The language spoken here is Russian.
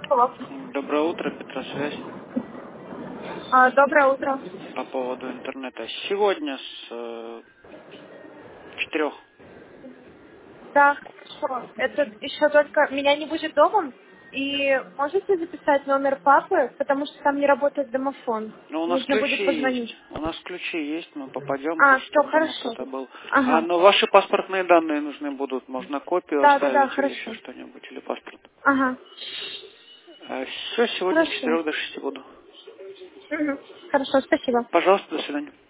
Алло. Доброе утро, Петросвязь. Доброе утро. По поводу интернета. Сегодня с 4. Да, хорошо. Это еще только меня не будет дома. И можете записать номер папы, потому что там не работает домофон. Ну, у нас Нужно будет ключи позвонить. есть. У нас ключи есть, мы попадем, то, Все, чтобы дома хорошо. кто-то был. Ага. Но ваши паспортные данные нужны будут. Можно копию Да, оставить или еще хорошо. что-нибудь, или паспорт. Ага. Все, сегодня с Хорошо. 4 до 6 буду. Мгм. Хорошо, спасибо. Пожалуйста, до свидания.